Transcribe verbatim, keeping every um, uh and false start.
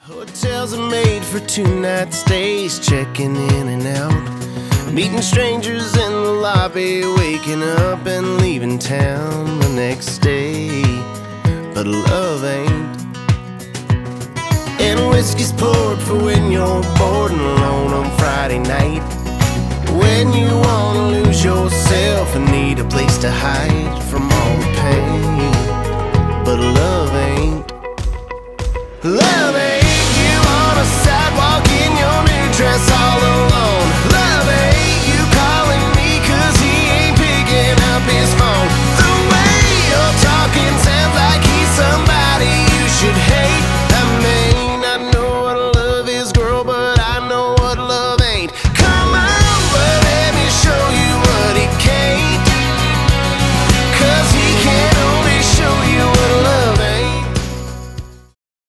Hotels are made for two-night stays, checking in and out, meeting strangers in the lobby, waking up and leaving town the next day. But love ain't. And whiskey's poured for when you're bored and alone on Friday night, when you wanna lose yourself and need a place to hide from all the pain. But love ain't. Love ain't.